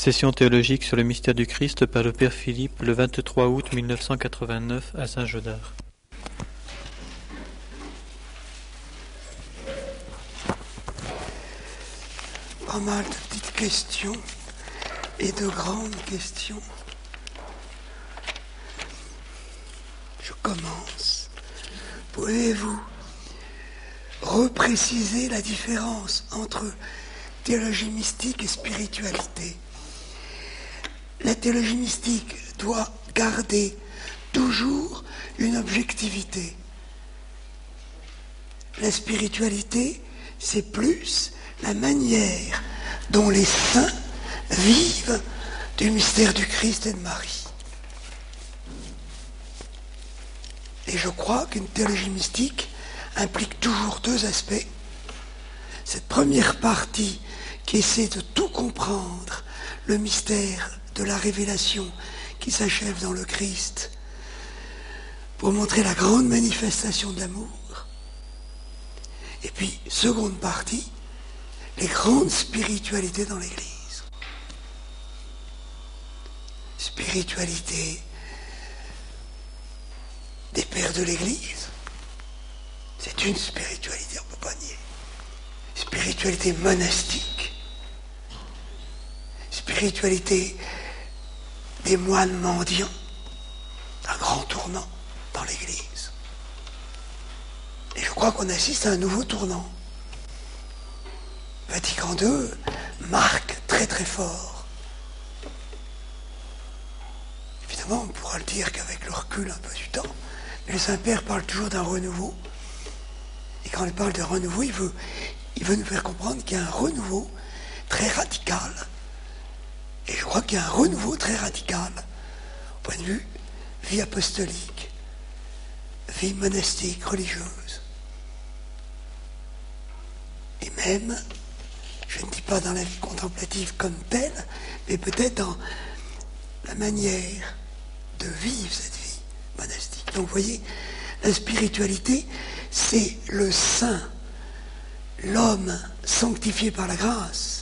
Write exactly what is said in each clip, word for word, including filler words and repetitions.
Session théologique sur le mystère du Christ par le Père Philippe le vingt-trois août mille neuf cent quatre-vingt-neuf à Saint-Gaudard. Pas mal de petites questions et de grandes questions. Je commence. Pouvez-vous repréciser la différence entre théologie mystique et spiritualité? La théologie mystique doit garder toujours une objectivité. La spiritualité, c'est plus la manière dont les saints vivent du mystère du Christ et de Marie. Et je crois qu'une théologie mystique implique toujours deux aspects. Cette première partie qui essaie de tout comprendre, le mystère de la révélation qui s'achève dans le Christ, pour montrer la grande manifestation de l'amour. Et puis, seconde partie, les grandes spiritualités dans l'Église. Spiritualité des pères de l'Église, c'est une spiritualité, on ne peut pas nier. Spiritualité monastique, spiritualité des moines mendiants, un grand tournant dans l'Église. Et je crois qu'on assiste à un nouveau tournant. Vatican deux marque très très fort. Évidemment, on pourra le dire qu'avec le recul un peu du temps, mais le Saint-Père parle toujours d'un renouveau. Et quand il parle de renouveau, il veut, il veut nous faire comprendre qu'il y a un renouveau très radical. Et je crois qu'il y a un renouveau très radical au point de vue vie apostolique, vie monastique, religieuse. Et même, je ne dis pas dans la vie contemplative comme telle, mais peut-être dans la manière de vivre cette vie monastique. Donc vous voyez, la spiritualité, c'est le saint, l'homme sanctifié par la grâce,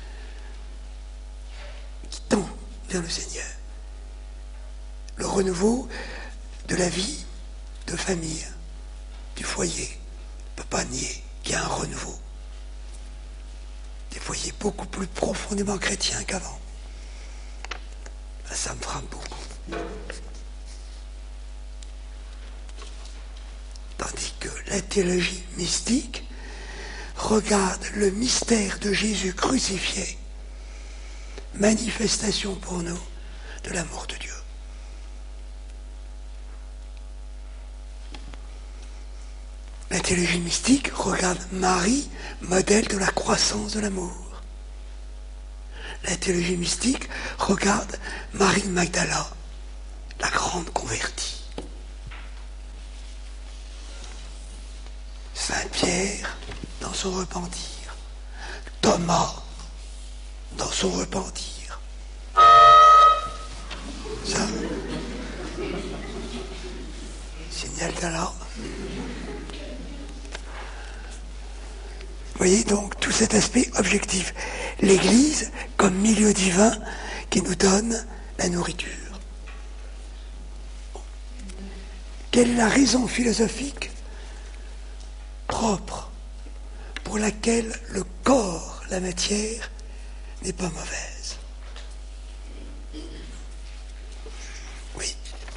qui tend vers le Seigneur. Le renouveau de la vie de famille, du foyer. On ne peut pas nier qu'il y a un renouveau. Des foyers beaucoup plus profondément chrétiens qu'avant. Ça me frappe beaucoup. Tandis que la théologie mystique regarde le mystère de Jésus crucifié, manifestation pour nous de l'amour de Dieu. La théologie mystique regarde Marie, modèle de la croissance de l'amour. La théologie mystique regarde Marie de Magdala, la grande convertie. Saint Pierre dans son repentir. Thomas dans son repentir. Ça, signal d'alarme. Vous voyez donc tout cet aspect objectif. L'Église comme milieu divin qui nous donne la nourriture. Quelle est la raison philosophique propre pour laquelle le corps, la matière, n'est pas mauvaise? Oui.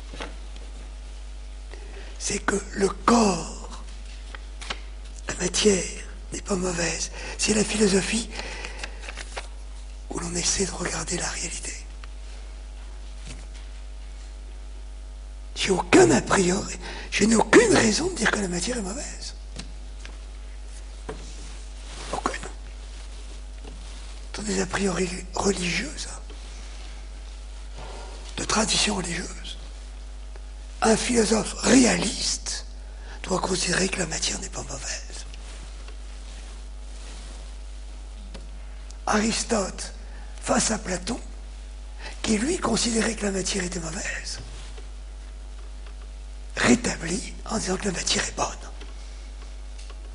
C'est que le corps, la matière, n'est pas mauvaise. C'est la philosophie où l'on essaie de regarder la réalité. J'ai aucun a priori, je n'ai aucune raison de dire que la matière est mauvaise. Aucune. Ce sont des a priori religieux, ça. De tradition religieuse. Un philosophe réaliste doit considérer que la matière n'est pas mauvaise. Aristote, face à Platon, qui lui considérait que la matière était mauvaise, rétablit en disant que la matière est bonne.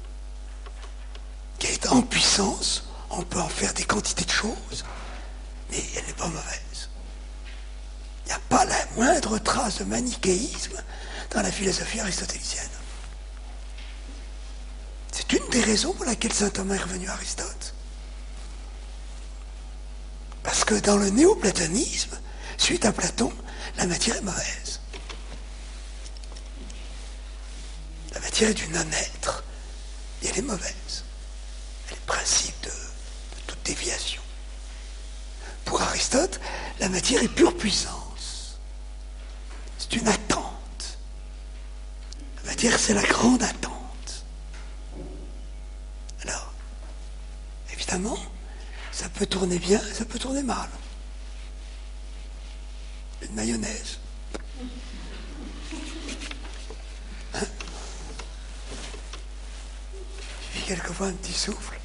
Qu'elle est en puissance, on peut en faire des quantités de choses, mais et elle n'est pas mauvaise. Il n'y a pas la moindre trace de manichéisme dans la philosophie aristotélicienne. C'est une des raisons pour laquelle saint Thomas est revenu à Aristote. Parce que dans le néoplatonisme, suite à Platon, la matière est mauvaise. La matière est du non-être, et elle est mauvaise. Elle est le principe de, de toute déviation. Pour Aristote, la matière est pure puissance. C'est une attente. La matière, c'est la grande attente. Alors, évidemment, ça peut tourner bien, ça peut tourner mal. Une mayonnaise. Hein? Il suffit quelquefois un petit souffle.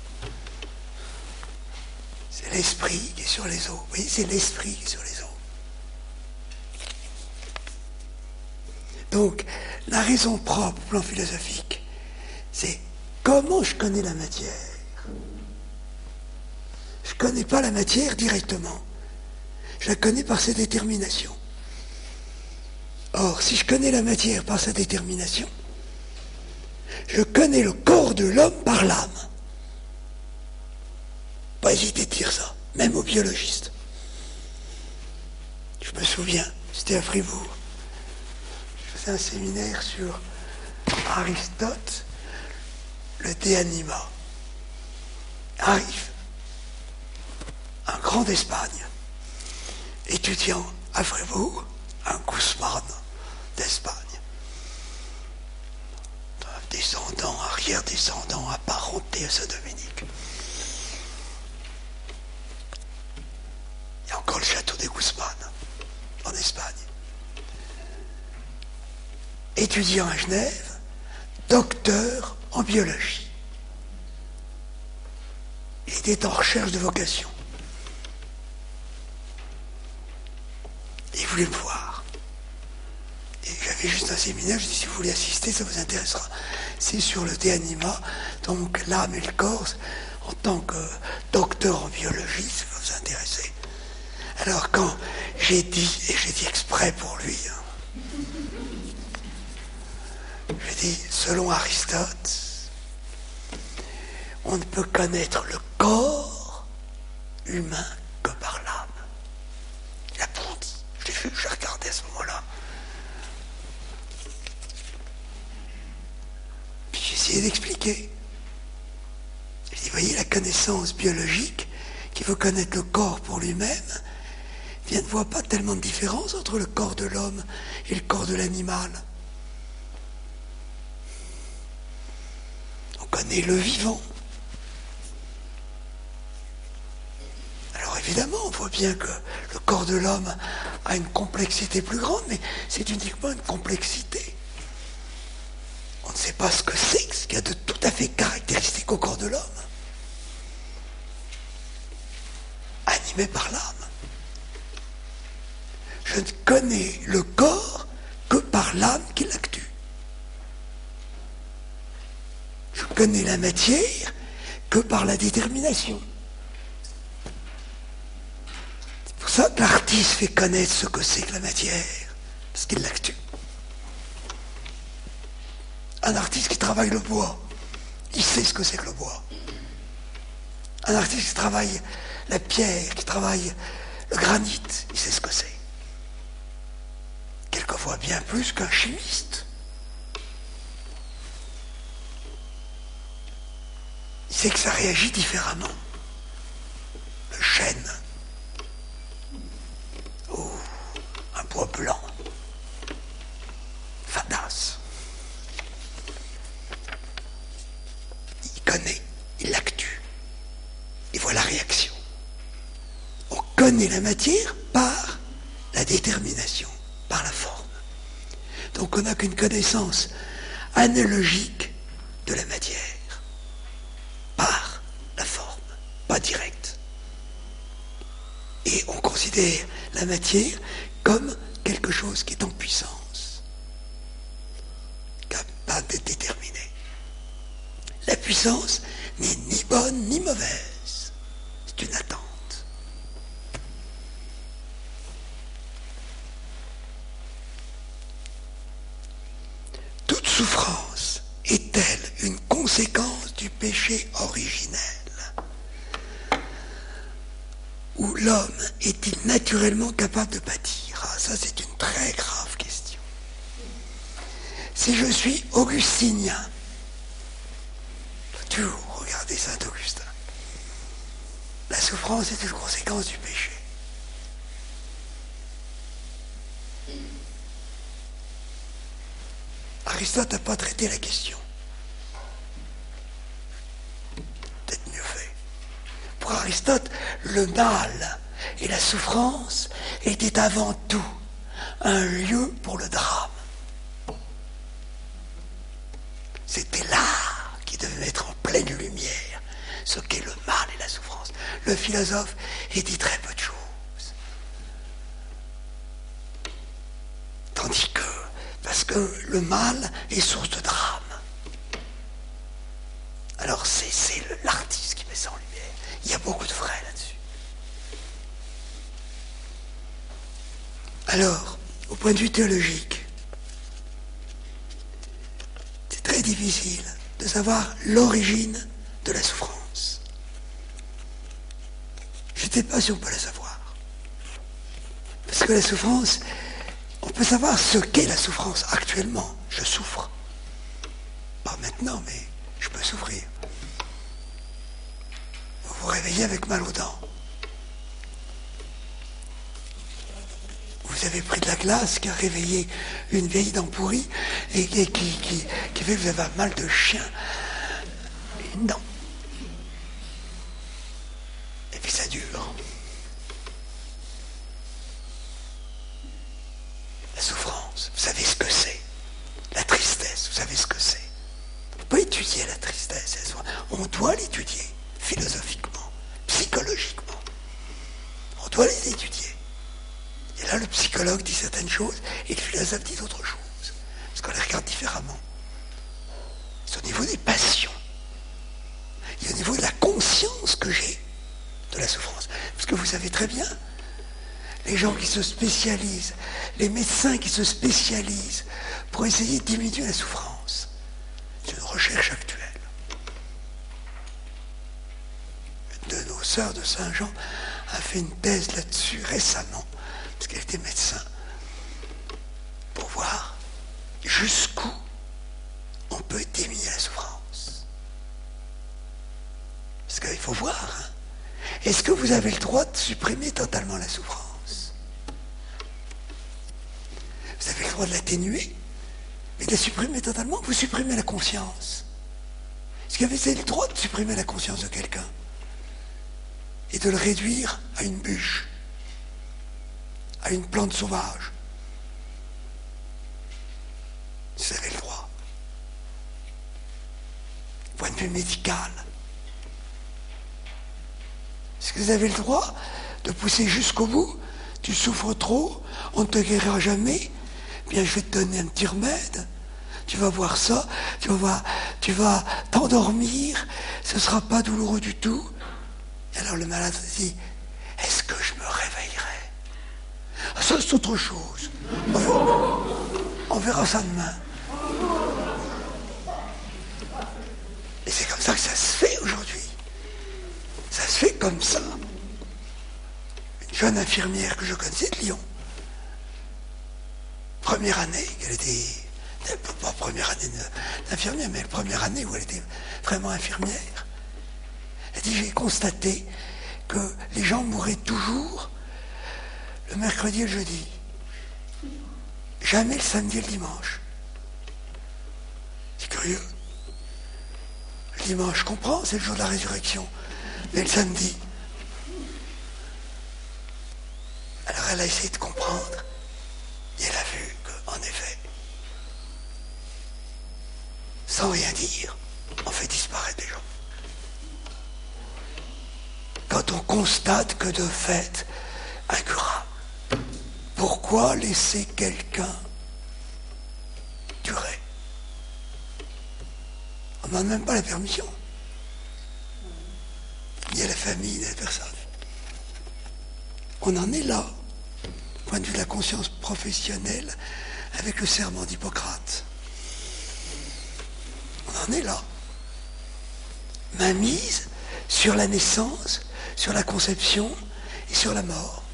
C'est l'esprit qui est sur les eaux. Vous voyez, c'est l'esprit qui est sur les eaux. Donc, la raison propre au plan philosophique, c'est comment je connais la matière. Je ne connais pas la matière directement. Je la connais par sa détermination. Or, si je connais la matière par sa détermination, je connais le corps de l'homme par l'âme. Pas hésiter de dire ça, même aux biologistes. Je me souviens, c'était à Fribourg. Je faisais un séminaire sur Aristote, le De Anima. Arrive un grand d'Espagne, étudiant à Fribourg, un Guzman d'Espagne. Descendant, arrière-descendant, apparenté à Saint-Dominique. Il y a encore le château des Guzman, en Espagne. Étudiant à Genève, docteur en biologie. Il était en recherche de vocation. Il voulait me voir. Et j'avais juste un séminaire, je dis si vous voulez assister, ça vous intéressera. C'est sur le De Anima, donc l'âme et le corps, en tant que docteur en biologie, ça va vous intéresser. Alors quand j'ai dit, et j'ai dit exprès pour lui, hein, j'ai dit, selon Aristote, on ne peut connaître le corps humain que par l'âme. Il a bondi. Je l'ai vu, je l'ai regardé à ce moment-là. Puis j'ai essayé d'expliquer. J'ai dit, voyez, la connaissance biologique qui veut connaître le corps pour lui-même, ne voit pas tellement de différence entre le corps de l'homme et le corps de l'animal. On connaît le vivant. Alors évidemment, on voit bien que le corps de l'homme a une complexité plus grande, mais c'est uniquement une complexité. On ne sait pas ce que c'est, ce qu'il y a de tout à fait caractéristique au corps de l'homme. Animé par l'âme. Je ne connais le corps que par l'âme qui l'actue. Je connais la matière que par la détermination. C'est pour ça que l'artiste fait connaître ce que c'est que la matière, parce qu'il l'actue. Un artiste qui travaille le bois, il sait ce que c'est que le bois. Un artiste qui travaille la pierre, qui travaille le granit, il sait ce que c'est. Quelquefois bien plus qu'un chimiste. Il sait que ça réagit différemment. Le chêne, ou un bois blanc, fadasse. Il connaît, il l'actue. Il voit la réaction. On connaît la matière par la détermination, par la forme. Donc on n'a qu'une connaissance analogique de la matière, par la forme, pas directe. Et on considère la matière comme quelque chose qui est en puissance, capable d'être déterminé. La puissance n'est ni bonne ni mauvaise, c'est une attente. souffrance est-elle une conséquence du péché originel? Ou l'homme est-il naturellement capable de pâtir? Ah, ça c'est une très grave question. Si je suis augustinien, toujours regardez Saint Augustin, la souffrance est une conséquence du péché. Aristote n'a pas traité la question. Peut-être mieux fait. Pour Aristote, le mal et la souffrance étaient avant tout un lieu pour le drame. C'était là qui devait mettre en pleine lumière ce qu'est le mal et la souffrance. Le philosophe il dit très peu de choses. Tandis que, parce que le mal est source de drame. Alors c'est, c'est l'artiste qui met ça en lumière. Il y a beaucoup de vrai là-dessus. Alors, au point de vue théologique, c'est très difficile de savoir l'origine de la souffrance. Je ne sais pas si on peut la savoir. Parce que la souffrance, on peut savoir ce qu'est la souffrance actuellement. Je souffre. Pas maintenant, mais je peux souffrir. Vous vous réveillez avec mal aux dents. Vous avez pris de la glace qui a réveillé une vieille dent pourrie et, et qui, qui, qui fait que vous avez un mal de chien. Une dent. Et puis ça dure. La souffrance, vous savez ce que c'est. La tristesse, vous savez ce que c'est. On ne peut pas étudier la tristesse. On doit l'étudier philosophiquement, psychologiquement. On doit les étudier. Et là, le psychologue dit certaines choses et le philosophe dit d'autres choses. Parce qu'on les regarde différemment. C'est au niveau des passions. Et au niveau de la conscience que j'ai de la souffrance. Parce que vous savez très bien, les gens qui se spécialisent, les médecins qui se spécialisent pour essayer de diminuer la souffrance, c'est une recherche actuelle. Une de nos sœurs de Saint-Jean a fait une thèse là-dessus récemment, parce qu'elle était médecin, pour voir jusqu'où on peut diminuer la souffrance. Parce qu'il faut voir, hein, est-ce que vous avez le droit de supprimer totalement la souffrance? Vous avez le droit de l'atténuer, mais de la supprimer totalement, vous supprimez la conscience. Est-ce que vous avez le droit de supprimer la conscience de quelqu'un et de le réduire à une bûche, à une plante sauvage? Vous avez le droit. Point de vue médical. Est-ce que vous avez le droit de pousser jusqu'au bout? Tu souffres trop, on ne te guérira jamais. Bien, je vais te donner un petit remède. Tu vas voir ça, tu vas, voir, tu vas t'endormir, ce ne sera pas douloureux du tout. Et alors le malade dit, est-ce que je me réveillerai? Ah, ça, c'est autre chose. On verra, on verra ça demain. Et c'est comme ça que ça se fait aujourd'hui. Ça se fait comme ça. Une jeune infirmière que je connaissais de Lyon, première année, elle était, pas première année d'infirmière, mais première année où elle était vraiment infirmière. Elle dit, j'ai constaté que les gens mouraient toujours le mercredi et le jeudi. Jamais le samedi et le dimanche. C'est curieux. Le dimanche, je comprends, c'est le jour de la résurrection. Mais le samedi. Alors elle a essayé de comprendre. Et elle a vu qu'en effet, sans rien dire, on fait disparaître les gens. Quand on constate que de fait, incurable, pourquoi laisser quelqu'un durer? On n'a même pas la permission. Ni à la famille, ni à la personne. On en est là, du point de vue de la conscience professionnelle, avec le serment d'Hippocrate. en est là. Main mise sur la naissance, sur la conception et sur la mort.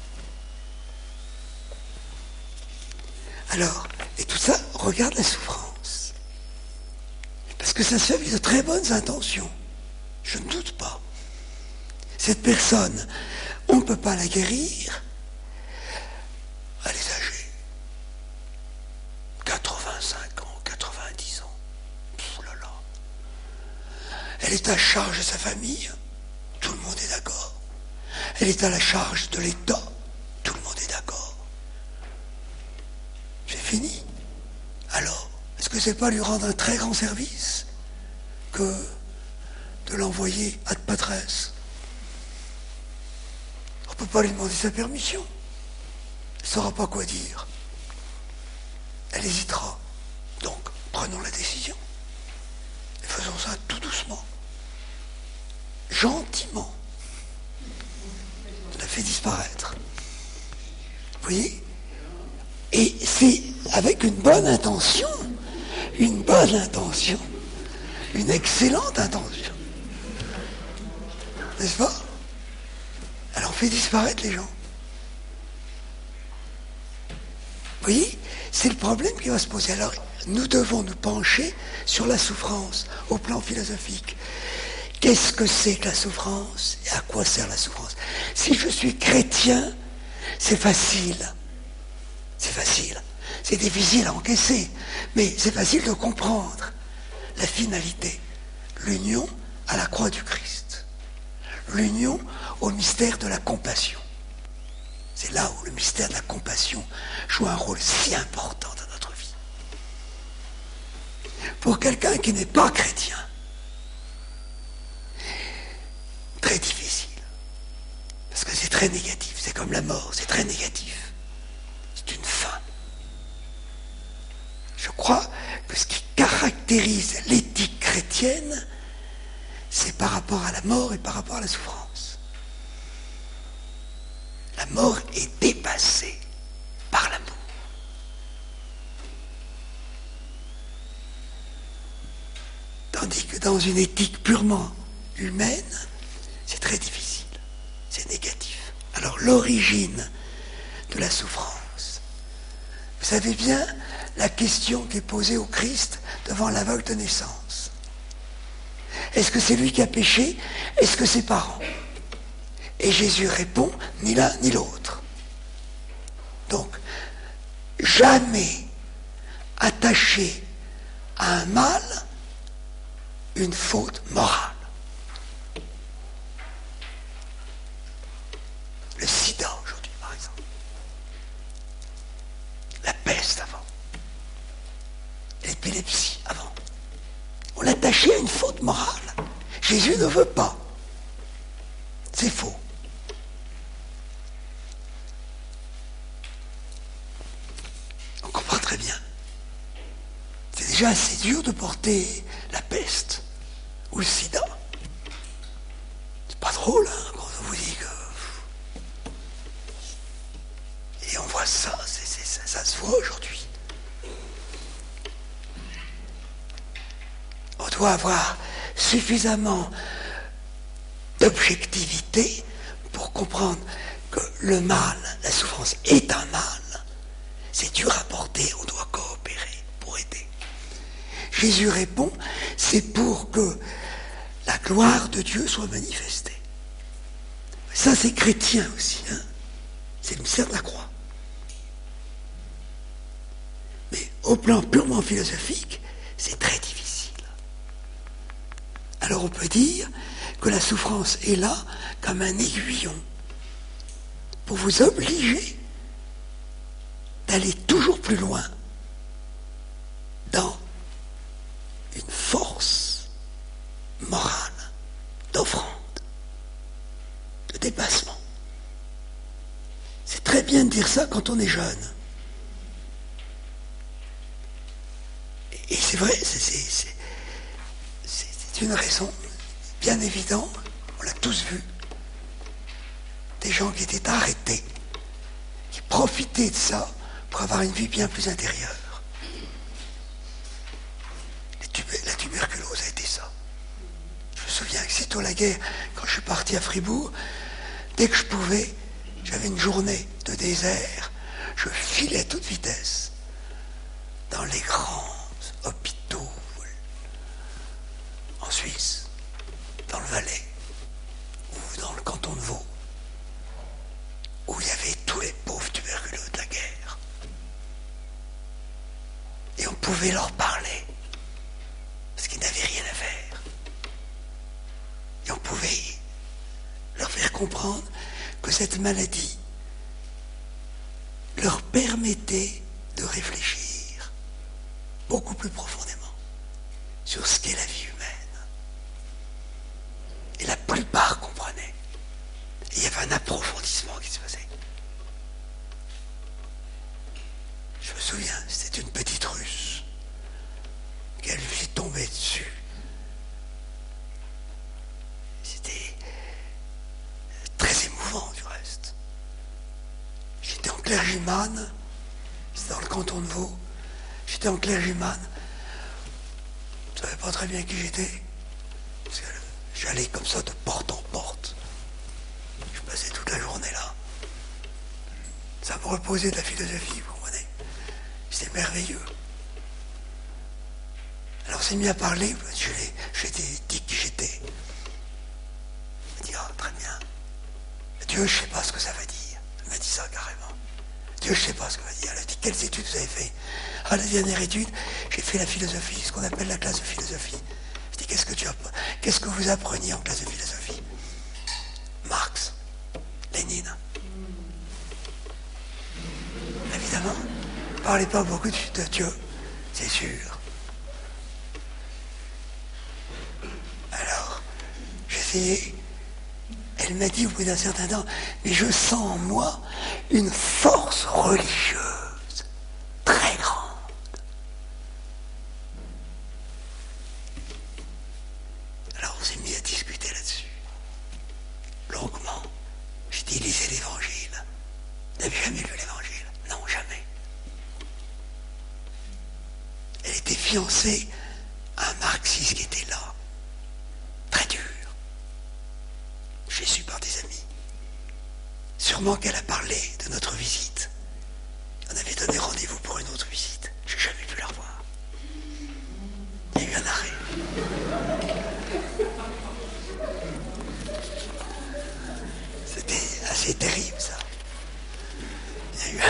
Alors, et tout ça, regarde la souffrance. Parce que ça se fait avec de très bonnes intentions. Je ne doute pas. Cette personne, on ne peut pas la guérir. Elle est âgée. quatre-vingt-cinq ans, quatre-vingt-dix ans. Ouh là là. Elle est à charge de sa famille. Tout le monde est d'accord. Elle est à la charge de l'État. Tout le monde est d'accord. C'est fini. Alors, est-ce que c'est pas lui rendre un très grand service que de l'envoyer ad patresse? On ne peut pas lui demander sa permission. Elle ne saura pas quoi dire. Elle hésitera. Donc, prenons la décision. Et faisons ça tout doucement. Gentiment. On la fait disparaître. Vous voyez? Et c'est avec une bonne intention, une bonne intention, une excellente intention. N'est-ce pas? Alors on fait disparaître les gens. Vous voyez? C'est le problème qui va se poser. Alors nous devons nous pencher sur la souffrance au plan philosophique. Qu'est-ce que c'est que la souffrance et à quoi sert la souffrance? Si je suis chrétien, c'est facile. C'est facile. C'est difficile à encaisser, mais c'est facile de comprendre la finalité. L'union à la croix du Christ. L'union au mystère de la compassion. C'est là où le mystère de la compassion joue un rôle si important dans notre vie. Pour quelqu'un qui n'est pas chrétien, très difficile. Parce que c'est très négatif. C'est comme la mort, c'est très négatif. C'est une fin. Je crois que ce qui caractérise l'éthique chrétienne, c'est par rapport à la mort et par rapport à la souffrance. La mort est dépassée par l'amour. Tandis que dans une éthique purement humaine, c'est très difficile, c'est négatif. Alors l'origine de la souffrance. Vous savez bien la question qui est posée au Christ devant l'aveugle de naissance. Est-ce que c'est lui qui a péché? Est-ce que ses parents? Et Jésus répond, ni l'un ni l'autre. Donc, jamais attaché à un mal une faute morale. Le sida aujourd'hui, par exemple. La peste avant. L'épilepsie avant. On l'attachait à une faute morale. Jésus ne veut pas. C'est faux. On comprend très bien. C'est déjà assez dur de porter la peste ou le sida. C'est pas drôle, hein, quand on vous dit que... Et on voit ça, c'est, c'est, ça, ça se voit aujourd'hui. On doit avoir suffisamment d'objectivité pour comprendre que le mal, la souffrance est un mal. C'est dur à porter, on doit coopérer pour aider. Jésus répond, c'est pour que la gloire de Dieu soit manifestée. Ça, c'est chrétien aussi, hein. C'est le mystère de la croix. Mais au plan purement philosophique, c'est très difficile. Alors on peut dire que la souffrance est là comme un aiguillon pour vous obliger d'aller toujours plus loin dans une force morale d'offrande, de dépassement. C'est très bien de dire ça quand on est jeune. Et c'est vrai, c'est, c'est, c'est, c'est une raison bien évidente, on l'a tous vu. Des gens qui étaient arrêtés, qui profitaient de ça pour avoir une vie bien plus intérieure. La tuberculose aussitôt la guerre, quand je suis parti à Fribourg, dès que je pouvais, j'avais une journée de désert, je filais à toute vitesse dans les grands hôpitaux en Suisse, dans le Valais, ou dans le canton de Vaud, où il y avait tous les pauvres tuberculeux de la guerre. Et on pouvait leur parler, parce qu'ils n'avaient rien à faire. Et on pouvait leur faire comprendre que cette maladie leur permettait de réfléchir beaucoup plus profondément sur ce qu'est la vie humaine. Et la plupart comprenaient. Et il y avait un approfondissement qui se faisait. Je me souviens, c'était une petite Russe qu'elle lui est tombée dessus. C'était très émouvant du reste. J'étais en clergymane, c'était dans le canton de Vaud, j'étais en clergymane, je ne savais pas très bien qui j'étais, parce que j'allais comme ça de porte en porte. Je passais toute la journée là. Ça me reposait de la philosophie, vous comprenez. C'était merveilleux. Alors on s'est mis à parler, je l'ai, je lui ai dit qui j'étais. Il m'a dit, ah, très bien. Dieu, je ne sais pas ce que ça veut dire. Il m'a dit ça carrément. Dieu, je ne sais pas ce que ça veut dire. Elle a dit, quelles études vous avez fait? À la dernière étude, j'ai fait la philosophie, ce qu'on appelle la classe de philosophie. Je dis, qu'est-ce que tu apprends? Qu'est-ce que vous appreniez en classe de philosophie? Marx, Lénine. Évidemment, ne parlez pas beaucoup de Dieu, c'est sûr. Alors, j'essayais. Elle m'a dit au bout d'un certain temps, mais je sens en moi une force religieuse très grande. Alors on s'est mis à discuter là-dessus, longuement. J'ai dit, lisez l'Évangile. Vous n'avez jamais lu l'Évangile? Non, jamais. Elle était fiancée à un marxiste qui était là, très dur. J'ai su par des amis. Sûrement qu'elle a parlé de notre visite. On avait donné rendez-vous pour une autre visite. Je n'ai jamais pu la revoir. Il y a eu un arrêt. C'était assez terrible, ça. Il y a eu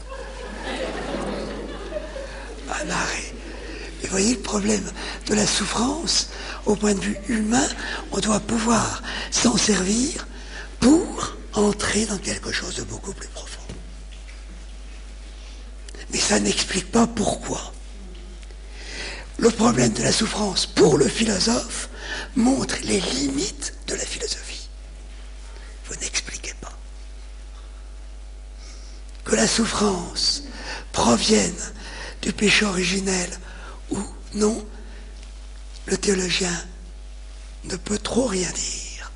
un, un arrêt. Mais voyez le problème de la souffrance, au point de vue humain, on doit pouvoir s'en servir pour entrer dans quelque chose de beaucoup plus profond. Mais ça n'explique pas pourquoi. Le problème de la souffrance pour le philosophe montre les limites de la philosophie. Vous n'expliquez pas. Que la souffrance provienne du péché originel ou non, le théologien ne peut trop rien dire.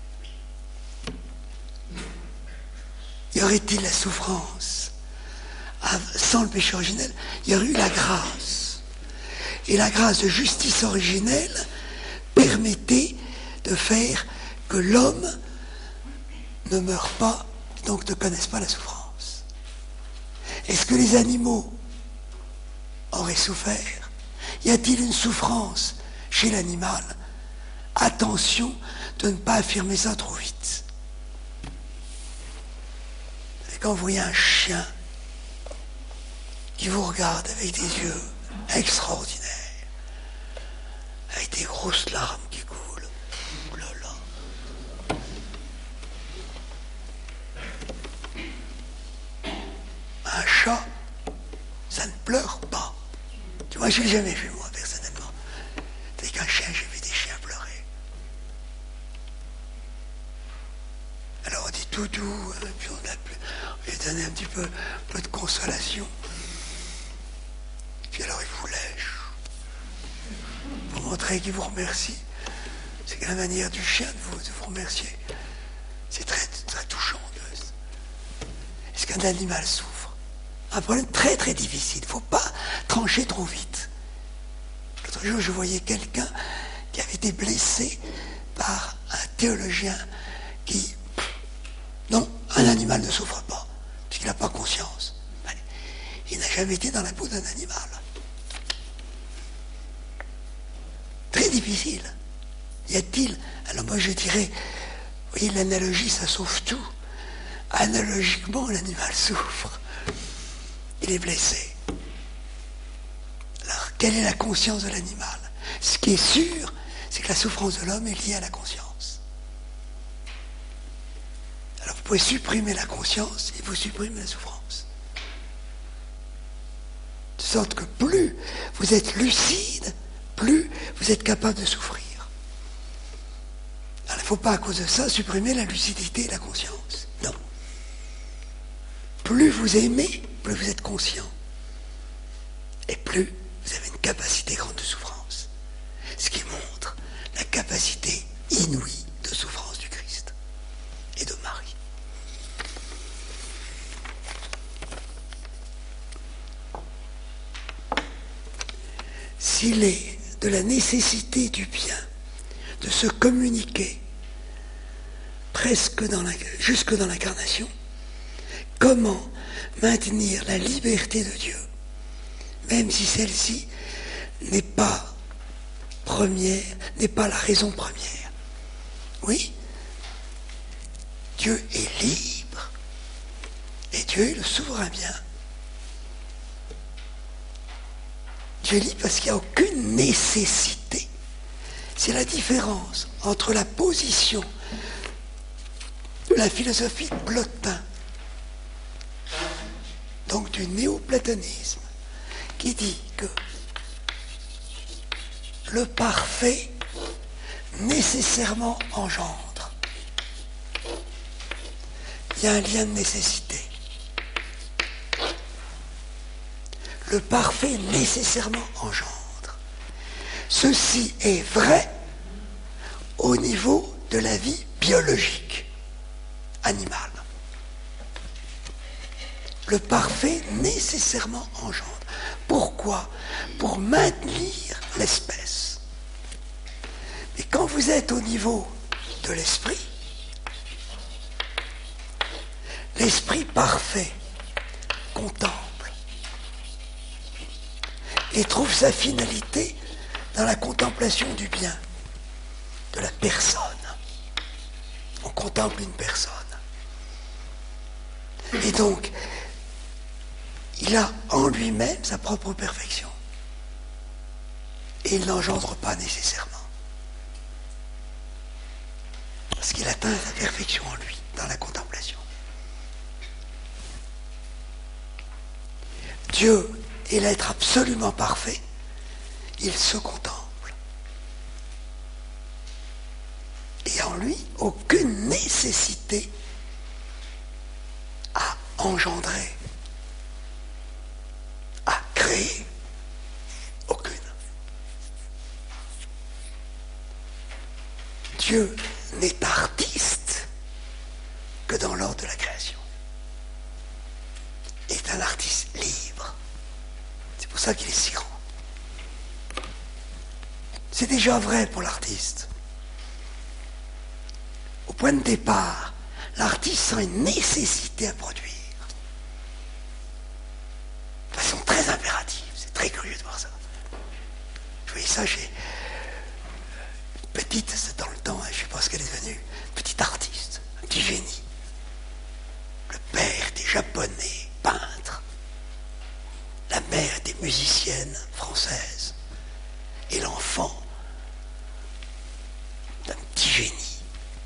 Y aurait-il la souffrance sans le péché originel? Il y aurait eu la grâce. Et la grâce de justice originelle permettait de faire que l'homme ne meure pas, donc ne connaisse pas la souffrance. Est-ce que les animaux auraient souffert? Y a-t-il une souffrance chez l'animal? Attention de ne pas affirmer ça trop vite. Et quand vous voyez un chien qui vous regarde avec des yeux extraordinaires, avec des grosses larmes qui coulent, oh là là. Un chat, ça ne pleure pas. Tu vois, je ne l'ai jamais vu, moi, personnellement. Avec un chien, j'ai vu des chiens pleurer. Alors on dit tout doux, hein, puis on, a, on lui donne un petit peu, un peu de consolation. Puis alors il vous lèche. Pour montrer qu'il vous remercie. C'est que la manière du chien de vous, de vous remercier. C'est très, très touchant. Est-ce qu'un animal souffre? Un problème très très difficile. Il ne faut pas trancher trop vite. L'autre jour, je voyais quelqu'un qui avait été blessé par un théologien qui, non, un animal ne souffre pas, parce qu'il n'a pas conscience. Il n'a jamais été dans la peau d'un animal. Très difficile. Y a-t-il, alors moi je dirais, vous voyez, l'analogie, ça sauve tout. Analogiquement, l'animal souffre. Il est blessé. Alors, quelle est la conscience de l'animal? Ce qui est sûr, c'est que la souffrance de l'homme est liée à la conscience. Alors, vous pouvez supprimer la conscience et vous supprimez la souffrance. De sorte que plus vous êtes lucide, plus vous êtes capable de souffrir. Alors, il ne faut pas, à cause de ça, supprimer la lucidité et la conscience. Non. Plus vous aimez, plus vous êtes conscient. Et plus vous avez une capacité grande de souffrance. Ce qui montre la capacité inouïe de souffrance du Christ et de Marie. S'il est de la nécessité du bien de se communiquer presque dans la, jusque dans l'incarnation, comment maintenir la liberté de Dieu, même si celle-ci n'est pas première, n'est pas la raison première? Oui, Dieu est libre et Dieu est le souverain bien. Dieu est libre parce qu'il n'y a aucune nécessité. C'est la différence entre la position de la philosophie de Plotin, donc du néoplatonisme, qui dit que le parfait nécessairement engendre. Il y a un lien de nécessité. Le parfait nécessairement engendre. Ceci est vrai au niveau de la vie biologique, animale. Le parfait nécessairement engendre. Pourquoi? Pour maintenir l'espèce. Mais quand vous êtes au niveau de l'esprit, l'esprit parfait contemple et trouve sa finalité dans la contemplation du bien, de la personne. On contemple une personne. Et donc, il a en lui-même sa propre perfection. Et il n'engendre pas nécessairement. Parce qu'il atteint sa perfection en lui, dans la contemplation. Dieu est l'être absolument parfait. Il se contemple. Et en lui, aucune nécessité à engendrer, à créer, aucune. Dieu n'est artiste que dans l'ordre de la création. Il est un artiste libre. C'est pour ça qu'il est si grand. C'est déjà vrai pour l'artiste. Au point de départ, l'artiste sent une nécessité à produire. De façon très impérative. C'est très curieux de voir ça. Je voyais ça chez une petite, c'est dans le temps, hein, je ne sais pas ce qu'elle est devenue, une petite artiste, un petit génie. Le père était japonais, peintre. La mère était musicienne française. Et l'enfant d'un petit génie.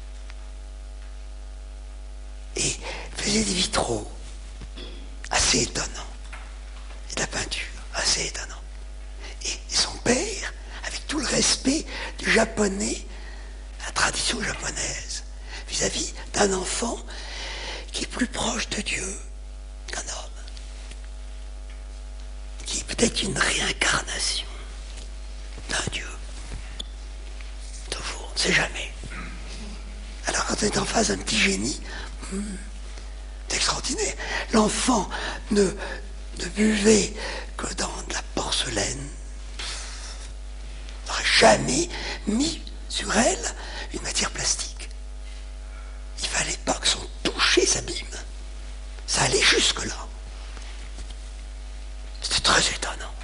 Et faisait des vitraux assez étonnants. Et de la peinture assez étonnante. Et son père, avec tout le respect du japonais, la tradition japonaise, vis-à-vis d'un enfant qui est plus proche de Dieu qu'un homme. Qui est peut-être une réincarnation d'un Dieu. Toujours, on ne sait jamais. Alors quand on est en face d'un petit génie, hum, c'est extraordinaire. L'enfant ne, ne buvait que dans de la porcelaine. Il n'aurait jamais mis sur elle une matière plastique. Il fallait pas que son toucher s'abîme. Ça allait jusque-là. C'était très étonnant.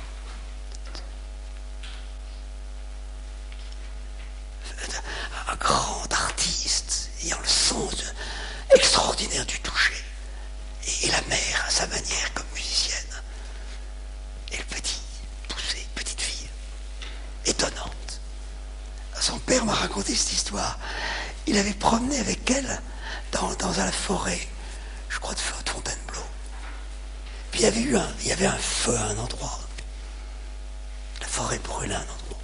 Un grand artiste ayant le sens de, extraordinaire du toucher. Et, et la mère à sa manière comme musicienne. Et le petit, poussé, petite fille, étonnante. Son père m'a raconté cette histoire. Il avait promené avec elle dans, dans la forêt, je crois de Fontainebleau. Puis il y avait eu un, il y avait un feu à un endroit. La forêt brûlait à un endroit.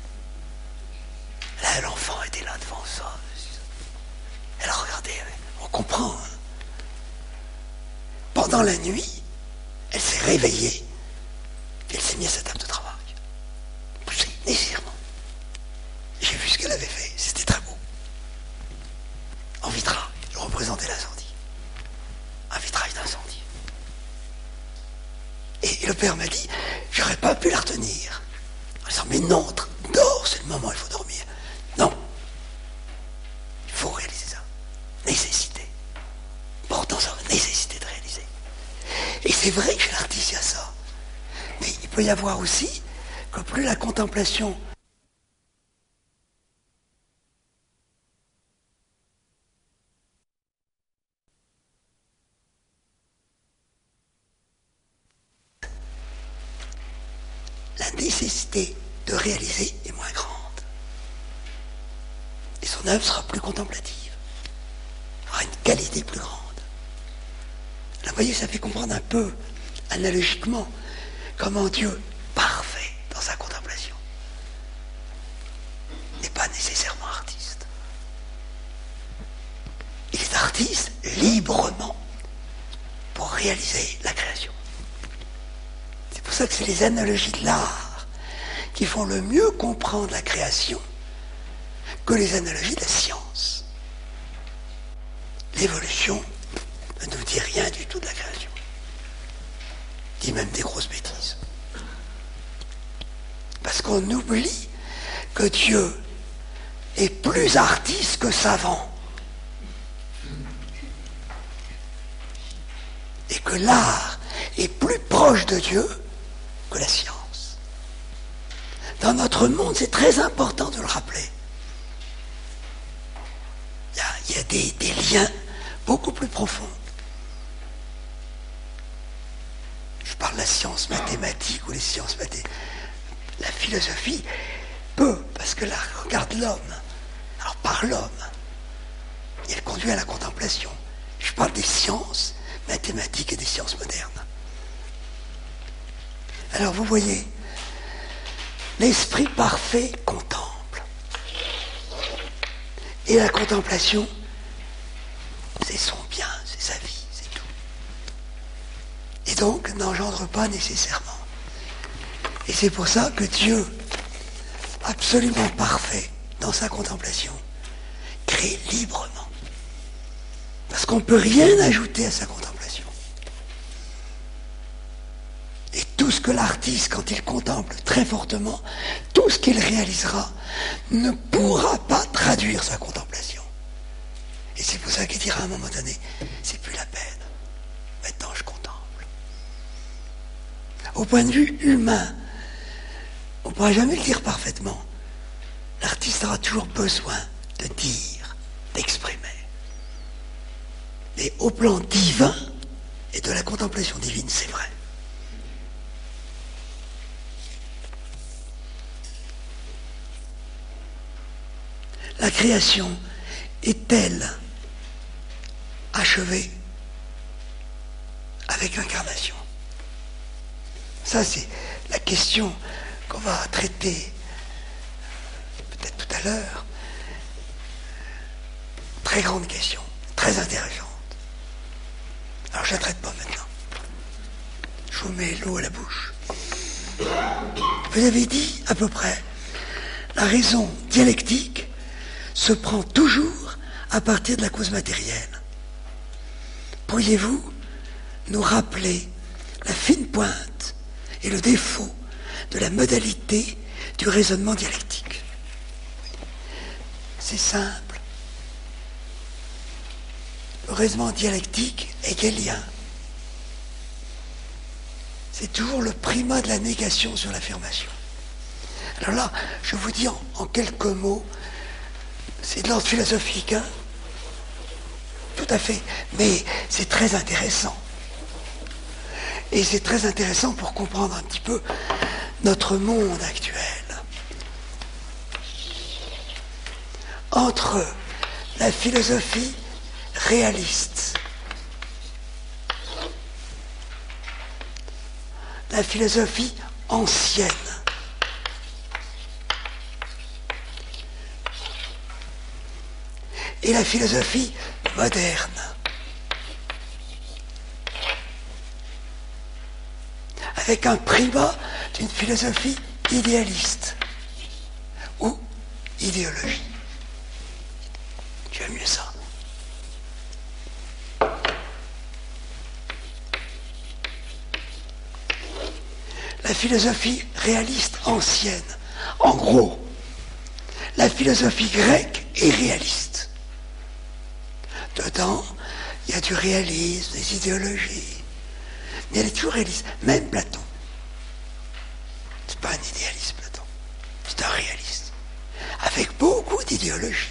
Là, l'enfant était là devant ça. Elle regardait, on comprend. Hein. Pendant la nuit, elle s'est réveillée. Puis elle s'est mise à sa table de travail. Poussée, nécessairement. J'ai vu ce qu'elle avait fait, c'était très beau. En vitrail, il représentait l'incendie. Un vitrail d'incendie. Et, et le père m'a dit, j'aurais pas pu la retenir. En disant, mais non, dors, c'est le moment, il faut dormir. Non. Il faut réaliser ça. Nécessité. Pourtant, ça va nécessité de réaliser. Et c'est vrai que chez l'artiste, il y a ça. Mais il peut y avoir aussi que plus la contemplation la nécessité de réaliser est moins grande. Et son œuvre sera plus contemplative. Aura une qualité plus grande. Là, vous voyez, ça fait comprendre un peu, analogiquement, comment Dieu, parfait dans sa contemplation, n'est pas nécessairement artiste. Il est artiste librement pour réaliser la création. C'est pour ça que c'est les analogies de l'art qui font le mieux comprendre la création que les analogies de la science. L'évolution ne nous dit rien du tout de la création. Dit même des grosses bêtises. Parce qu'on oublie que Dieu est plus artiste que savant. Et que l'art est plus proche de Dieu que la science. Dans notre monde, c'est très important de le rappeler. Il y a, il y a des, des liens beaucoup plus profonds. Je parle de la science mathématique ou les sciences mathématiques. La philosophie peut, parce que là, regarde l'homme. Alors par l'homme, il conduit à la contemplation. Je parle des sciences mathématiques et des sciences modernes. Alors vous voyez, l'esprit parfait contemple. Et la contemplation, c'est son bien, c'est sa vie, c'est tout. Et donc, n'engendre pas nécessairement. Et c'est pour ça que Dieu, absolument parfait dans sa contemplation, crée librement. Parce qu'on ne peut rien ajouter à sa contemplation. Et tout ce que l'artiste, quand il contemple très fortement, tout ce qu'il réalisera, ne pourra pas traduire sa contemplation. Et c'est pour ça qu'il dira à un moment donné, c'est plus la peine. Maintenant je contemple. Au point de vue humain, on ne pourra jamais le dire parfaitement. L'artiste aura toujours besoin de dire, d'exprimer. Mais au plan divin et de la contemplation divine, c'est vrai. La création est-elle achevée avec l'incarnation? Ça, c'est la question qu'on va traiter peut-être tout à l'heure. Très grande question, très intéressante. Alors je ne la traite pas maintenant. Je vous mets l'eau à la bouche. Vous avez dit à peu près, la raison dialectique se prend toujours à partir de la cause matérielle. Pourriez-vous nous rappeler la fine pointe et le défaut de la modalité du raisonnement dialectique? c'est simple. Le raisonnement dialectique hegelien, c'est toujours le primat de la négation sur l'affirmation. Alors là, je vous dis en, en quelques mots, c'est de l'ordre philosophique, hein? Tout à fait, mais c'est très intéressant. Et c'est très intéressant pour comprendre un petit peu notre monde actuel. Entre la philosophie réaliste, la philosophie ancienne, et la philosophie moderne, avec un primat d'une philosophie idéaliste ou idéologie. J'aime mieux ça. La philosophie réaliste ancienne, en gros, la philosophie grecque est réaliste. Dedans, il y a du réalisme, des idéologies. Mais elle est toujours réaliste. Même Platon. C'est pas un idéaliste, Platon. C'est un réaliste. Avec beaucoup d'idéologie.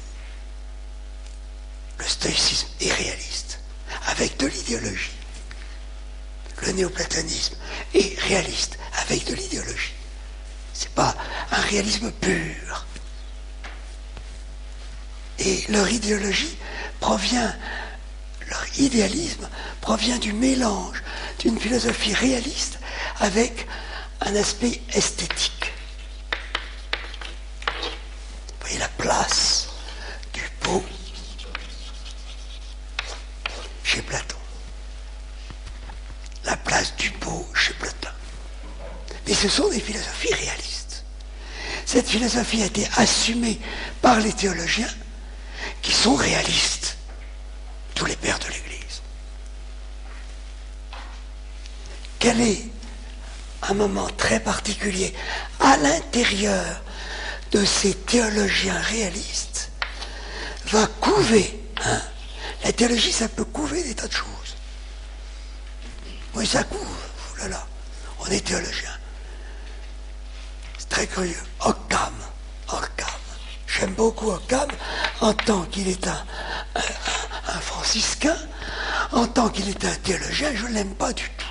Le stoïcisme est réaliste. Avec de l'idéologie. Le néoplatonisme est réaliste. Avec de l'idéologie. C'est pas un réalisme pur. Et leur idéologie provient, leur idéalisme provient du mélange d'une philosophie réaliste avec un aspect esthétique. Vous voyez la place du beau chez Platon. La place du beau chez Platon. Mais ce sont des philosophies réalistes. Cette philosophie a été assumée par les théologiens qui sont réalistes, tous les pères de l'Église. Quel est un moment très particulier à l'intérieur de ces théologiens réalistes va couver, hein, la théologie, ça peut couver des tas de choses. Oui, ça couve, oh là là, on est théologien. C'est très curieux. Occam, Occam. J'aime beaucoup Occam en tant qu'il est un, un, un franciscain, en tant qu'il est un théologien, je ne l'aime pas du tout.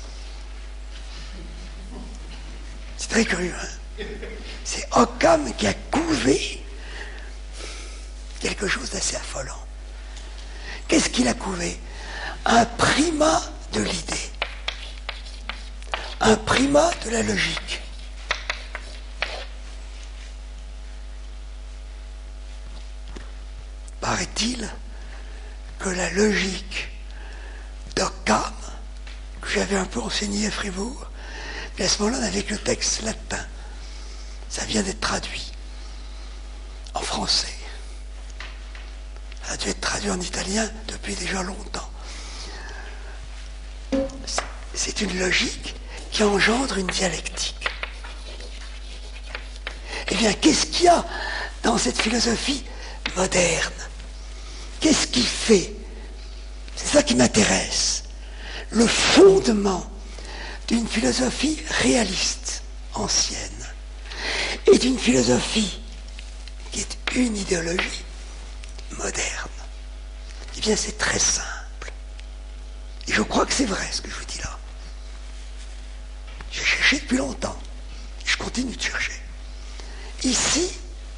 C'est très curieux, hein? C'est Occam qui a couvé quelque chose d'assez affolant. Qu'est-ce qu'il a couvé? Un primat de l'idée, un primat de la logique. Paraît-il que la logique d'Occam, que j'avais un peu enseigné à Fribourg, mais à ce moment-là, on avait que le texte latin. Ça vient d'être traduit en français. Ça a dû être traduit en italien depuis déjà longtemps. C'est une logique qui engendre une dialectique. Eh bien, qu'est-ce qu'il y a dans cette philosophie moderne? Qu'est-ce qui fait? C'est ça qui m'intéresse. Le fondement d'une philosophie réaliste, ancienne, et d'une philosophie qui est une idéologie moderne. Eh bien, c'est très simple. Et je crois que c'est vrai ce que je vous dis là. J'ai cherché depuis longtemps. Je continue de chercher. Ici,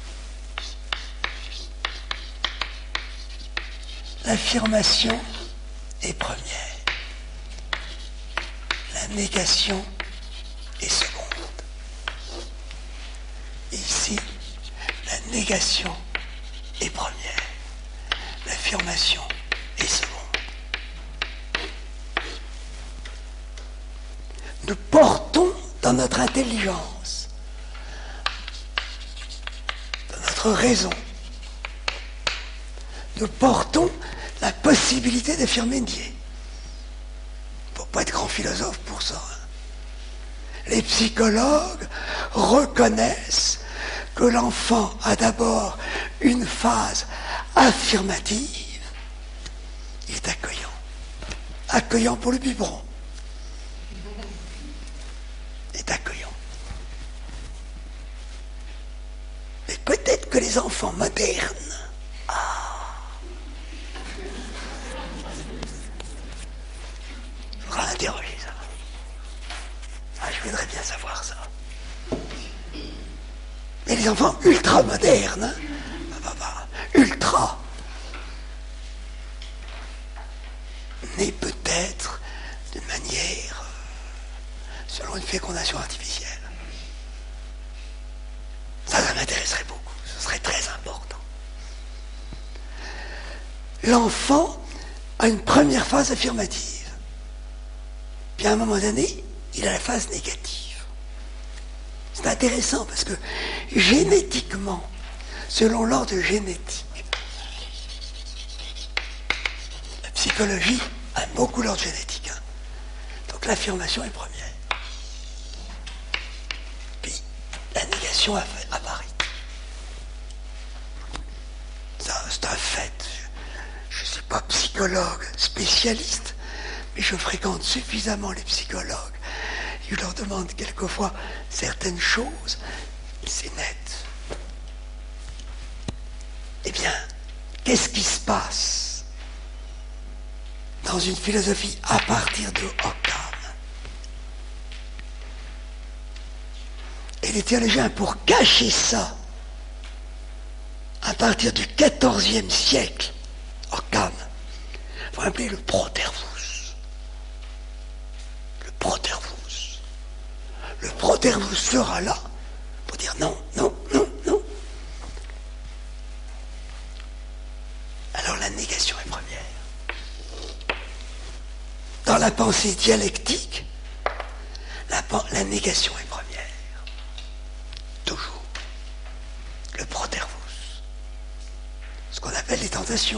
l'affirmation est première. La négation est seconde. Et ici, la négation est première. L'affirmation est seconde. Nous portons dans notre intelligence, dans notre raison, nous portons la possibilité d'affirmer Dieu. Il ne faut pas être grand philosophe pour ça. Hein. Les psychologues reconnaissent que l'enfant a d'abord une phase affirmative, il est accueillant. Accueillant pour le biberon. Il est accueillant. Mais peut-être que les enfants modernes, ah, il faudra interroger ça. Ah, je voudrais bien savoir ça. Mais les enfants ultra modernes, hein, bah, bah, bah, ultra, nés peut-être d'une manière euh, selon une fécondation artificielle. Ça, ça m'intéresserait beaucoup, ce serait très important. L'enfant a une première phase affirmative, puis à un moment donné, il a la phase négative. C'est intéressant parce que génétiquement, selon l'ordre génétique, la psychologie aime beaucoup l'ordre génétique. Hein. Donc l'affirmation est première. Puis la négation apparaît. Ça, c'est un fait. Je ne suis pas psychologue spécialiste, mais je fréquente suffisamment les psychologues. Je leur demande quelquefois certaines choses, c'est net. Eh bien, qu'est-ce qui se passe dans une philosophie à partir de Occam? Et les théologiens, pour cacher ça, à partir du quatorzième siècle, Occam, vont appeler le protervus. Le protervus. Le protervus sera là pour dire non, non, non, non. Alors la négation est première. Dans la pensée dialectique, la, la négation est première. Toujours. Le protervus. Ce qu'on appelle les tentations.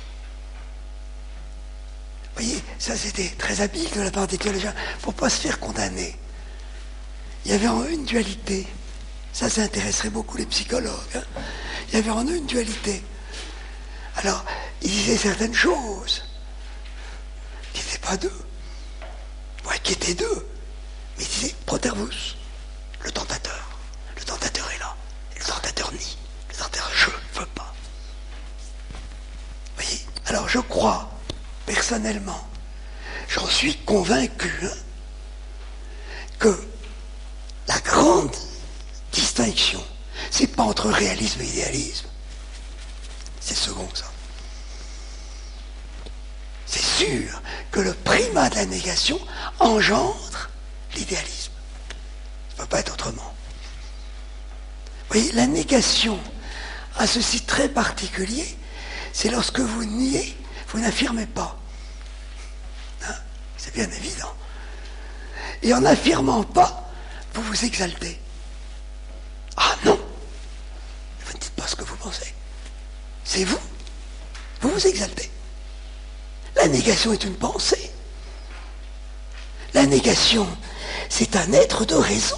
Vous voyez, ça c'était très habile de la part des théologiens pour ne pas se faire condamner. Il y avait en eux une dualité. Ça, ça intéresserait beaucoup les psychologues. Hein. Il y avait en eux une dualité. Alors, ils disaient certaines choses qui n'étaient pas d'eux. Ouais, qui étaient d'eux. Mais ils disaient protervus, le tentateur. Le tentateur est là. Et le tentateur nie. Le tentateur, je ne veux pas. Vous voyez? Alors, je crois, personnellement, j'en suis convaincu, hein, que la grande distinction, c'est pas entre réalisme et idéalisme. C'est second, ça. C'est sûr que le primat de la négation engendre l'idéalisme. Ça ne peut pas être autrement. Vous voyez, la négation a ceci très particulier, c'est lorsque vous niez, vous n'affirmez pas. Hein? C'est bien évident. Et en n'affirmant pas, vous vous exaltez. Ah non! Vous ne dites pas ce que vous pensez. C'est vous. Vous vous exaltez. La négation est une pensée. La négation, c'est un être de raison.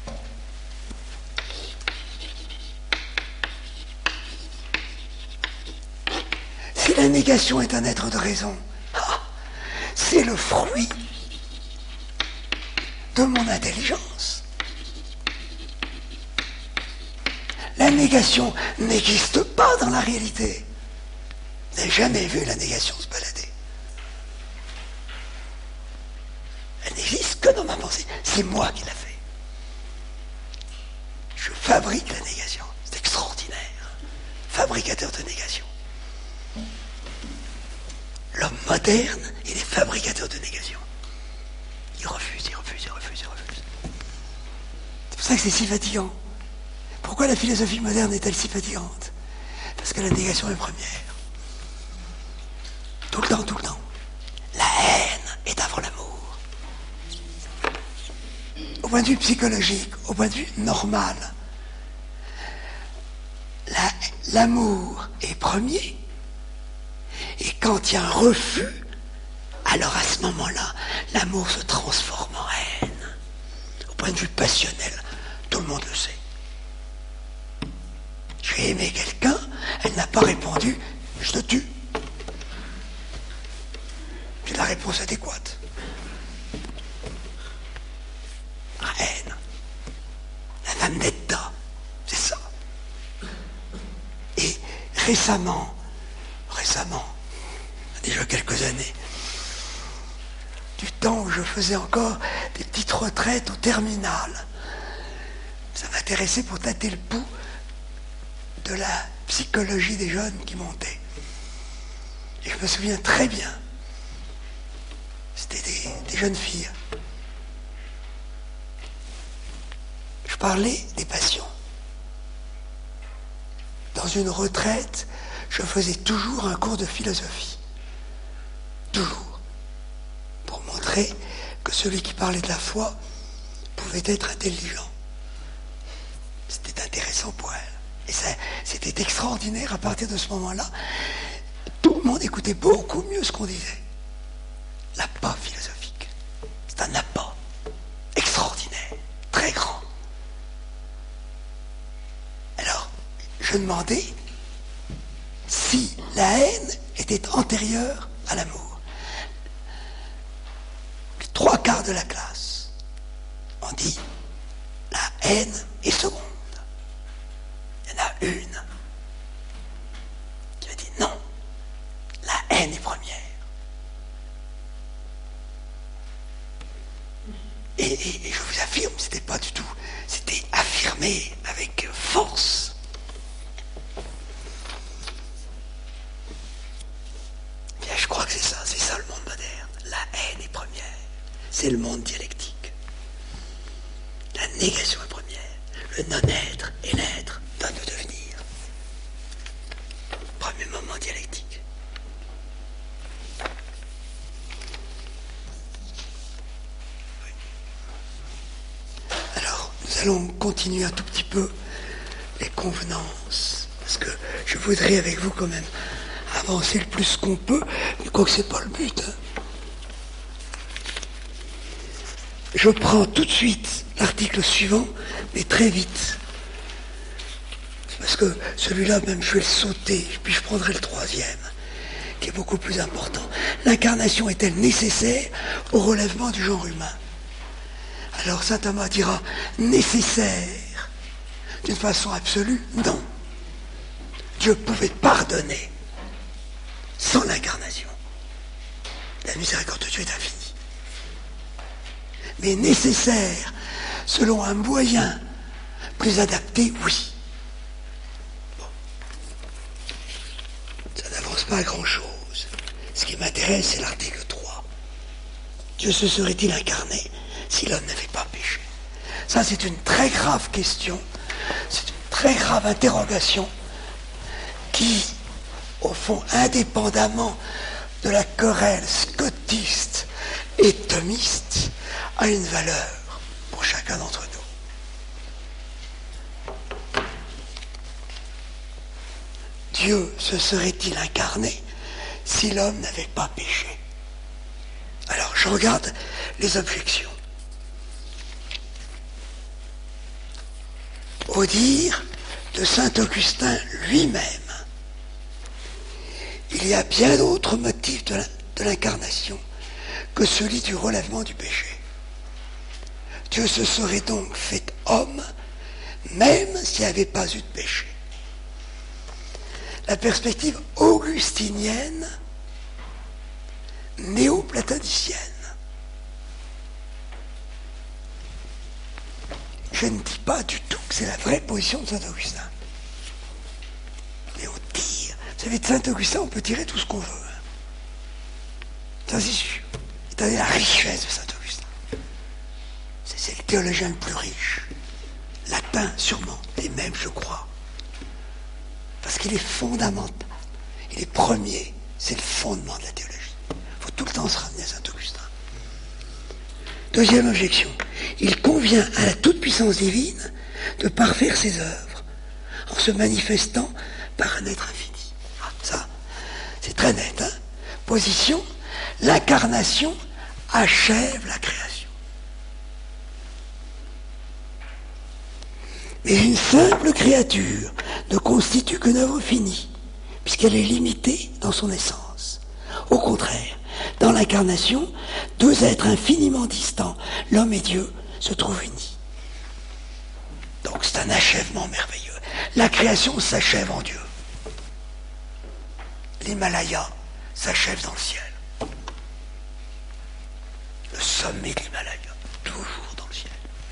Si la négation est un être de raison, ah, c'est le fruit de mon intelligence. La négation n'existe pas dans la réalité. Vous n'avez jamais vu la négation se balader. Elle n'existe que dans ma pensée. C'est moi qui l'a fait. Je fabrique la négation. C'est extraordinaire. Fabricateur de négation. L'homme moderne, il est fabricateur de négation. Il refuse, il refuse, il refuse, il refuse. C'est pour ça que c'est si fatigant. Pourquoi la philosophie moderne est-elle si fatigante? Parce que la négation est première. Tout le temps, tout le temps. La haine est avant l'amour. Au point de vue psychologique, au point de vue normal, la, l'amour est premier. Et quand il y a un refus, alors à ce moment-là, l'amour se transforme en haine. Au point de vue passionnel, tout le monde le sait. Amnetta, c'est ça. Et récemment, récemment, déjà quelques années, du temps où je faisais encore des petites retraites au terminal, ça m'intéressait pour tâter le pouls de la psychologie des jeunes qui montaient. Et je me souviens très bien, c'était des, des jeunes filles. Je parlais des passions. Dans une retraite, je faisais toujours un cours de philosophie. Toujours. Pour montrer que celui qui parlait de la foi pouvait être intelligent. C'était intéressant pour elle. Et ça, c'était extraordinaire à partir de ce moment-là. Tout le monde écoutait beaucoup mieux ce qu'on disait. L'appât philosophique. C'est un appât extraordinaire, très grand. Alors, je demandais si la haine était antérieure à l'amour. Les trois quarts de la classe ont dit la haine est seconde. Il y en a une qui a dit non, la haine est première. Et, et, et je vous affirme, c'était pas du tout, c'était affirmé avec force. Bien, je crois que c'est ça, c'est ça le monde moderne. La haine est première. C'est le monde dialectique. La négation est première. Le non-être et l'être donne le devenir. Premier moment dialectique. Nous allons continuer un tout petit peu les convenances, parce que je voudrais avec vous quand même avancer le plus qu'on peut, mais quoi que c'est pas le but. Hein. Je prends tout de suite l'article suivant, mais très vite. C'est parce que celui-là, même, je vais le sauter, puis je prendrai le troisième, qui est beaucoup plus important. L'incarnation est-elle nécessaire au relèvement du genre humain ? Alors saint Thomas dira nécessaire d'une façon absolue, non. Dieu pouvait pardonner sans l'incarnation. La miséricorde de Dieu est infinie. Mais nécessaire selon un moyen plus adapté, oui. Bon. Ça n'avance pas à grand-chose. Ce qui m'intéresse, c'est l'article trois. Dieu se serait-il incarné si l'homme n'avait pas péché? Ça, c'est une très grave question, c'est une très grave interrogation qui, au fond, indépendamment de la querelle scotiste et thomiste, a une valeur pour chacun d'entre nous. Dieu se serait-il incarné si l'homme n'avait pas péché? Alors, je regarde les objections. Au dire de saint Augustin lui-même, il y a bien d'autres motifs de l'incarnation que celui du relèvement du péché. Dieu se serait donc fait homme, même s'il n'y avait pas eu de péché. La perspective augustinienne, néo-platonicienne, je ne dis pas du tout que c'est la vraie position de saint Augustin. Mais on tire. Vous savez, de saint Augustin, on peut tirer tout ce qu'on veut. Ça, c'est sûr. C'est la richesse de saint Augustin. C'est, c'est le théologien le plus riche. Latin, sûrement. Et même, je crois. Parce qu'il est fondamental. Il est premier. C'est le fondement de la théologie. Il faut tout le temps se ramener à saint Augustin. Deuxième objection. Il convient à la toute-puissance divine de parfaire ses œuvres en se manifestant par un être infini. Ah, ça, c'est très net. Hein. Position, l'incarnation achève la création. Mais une simple créature ne constitue qu'une œuvre finie, puisqu'elle est limitée dans son essence. Au contraire, dans l'incarnation, deux êtres infiniment distants, l'homme et Dieu, se trouvent unis. Donc un achèvement merveilleux. La création s'achève en Dieu. L'Himalaya s'achève dans le ciel. Le sommet de l'Himalaya, toujours dans le ciel.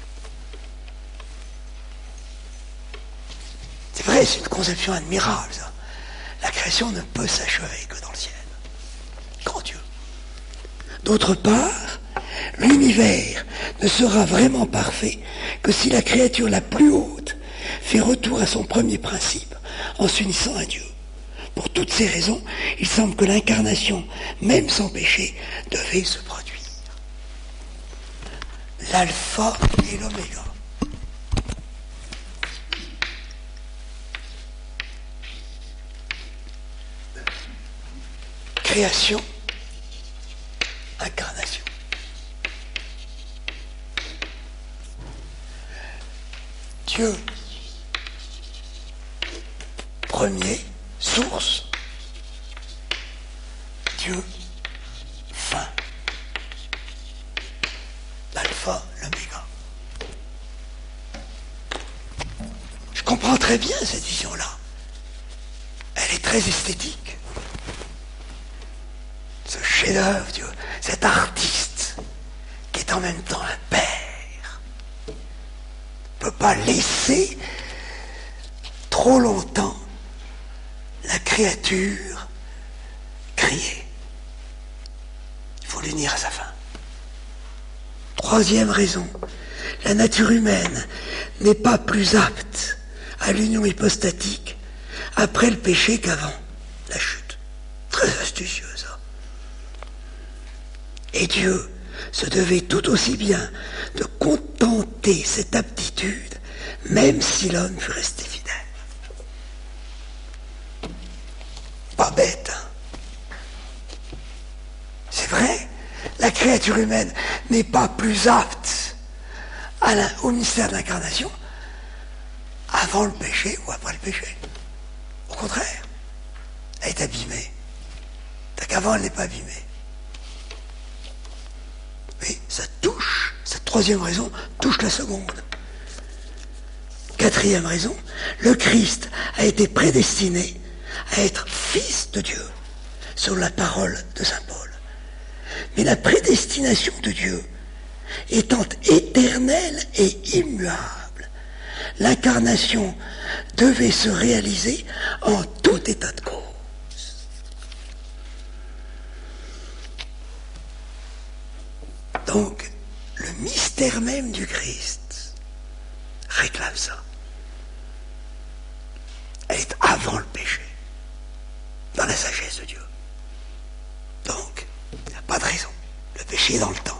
C'est vrai, c'est une conception admirable, ça. La création ne peut s'achever que dans le ciel. Grand Dieu. D'autre part, l'univers ne sera vraiment parfait que si la créature la plus haute fait retour à son premier principe en s'unissant à Dieu. Pour toutes ces raisons, il semble que l'incarnation, même sans péché, devait se produire. L'alpha et l'oméga. Création, incarnation. Dieu, premier, source. Dieu, fin. L'alpha, l'oméga. Je comprends très bien cette vision-là. Elle est très esthétique. Ce chef-d'œuvre, Dieu, cet artiste qui est en même temps un père, ne peut pas laisser trop longtemps la créature crier. Il faut l'unir à sa fin. Troisième raison, la nature humaine n'est pas plus apte à l'union hypostatique après le péché qu'avant la chute. Très astucieux, ça. Et Dieu se devait tout aussi bien de contenter cette aptitude, même si l'homme fut resté fidèle. Pas bête, hein? C'est vrai, la créature humaine n'est pas plus apte à la, au mystère de l'incarnation avant le péché ou après le péché. Au contraire, elle est abîmée. Tant qu'avant, elle n'est pas abîmée. Mais ça touche, cette troisième raison touche la seconde. Quatrième raison, le Christ a été prédestiné à être fils de Dieu, selon la parole de saint Paul. Mais la prédestination de Dieu étant éternelle et immuable, l'incarnation devait se réaliser en tout état de cause. Donc, le mystère même du Christ réclame ça. Elle est avant le péché, dans la sagesse de Dieu. Donc, il n'y a pas de raison. Le péché est dans le temps.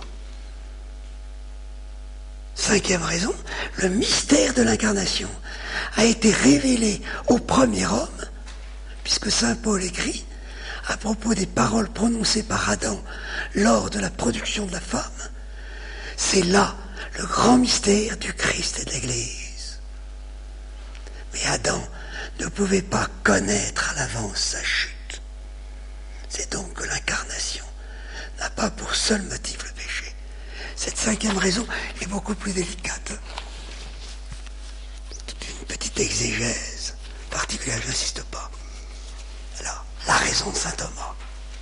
Cinquième raison, le mystère de l'incarnation a été révélé au premier homme, puisque saint Paul écrit à propos des paroles prononcées par Adam lors de la production de la femme, c'est là le grand mystère du Christ et de l'Église. Mais Adam ne pouvait pas connaître à l'avance sa chute. C'est donc que l'incarnation n'a pas pour seul motif le péché. Cette cinquième raison est beaucoup plus délicate. C'est une petite exégèse particulière, je n'insiste pas. Alors, la raison de saint Thomas.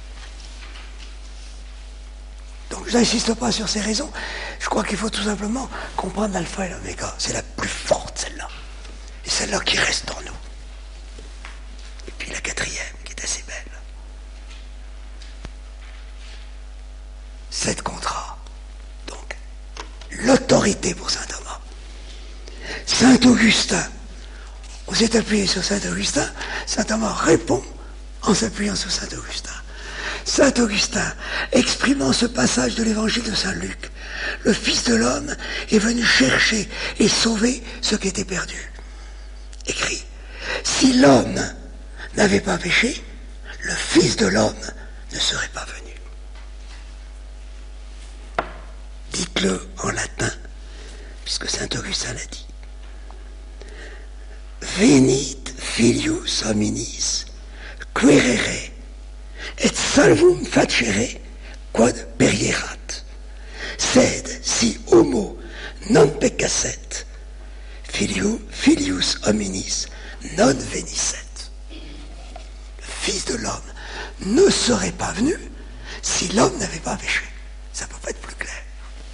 Donc, je n'insiste pas sur ces raisons. Je crois qu'il faut tout simplement comprendre l'alpha et l'oméga. C'est la plus forte, celle-là. Et celle-là qui reste en nous. Et puis la quatrième, qui est assez belle. Sept contrats. Donc, l'autorité pour saint Thomas. Saint Augustin. On s'est appuyé sur saint Augustin. Saint Thomas répond en s'appuyant sur saint Augustin. Saint Augustin, exprimant ce passage de l'évangile de saint Luc, le Fils de l'homme est venu chercher et sauver ce qui était perdu. Écrit, si l'homme n'avait pas péché, le Fils de l'homme ne serait pas venu. Dites-le en latin, puisque saint Augustin l'a dit. Venit filius hominis, querere, et salvum facere, quod perierat. Sed si homo non peccasset, Filius, filius hominis non venisset. Le Fils de l'homme ne serait pas venu si l'homme n'avait pas péché. Ça ne peut pas être plus clair.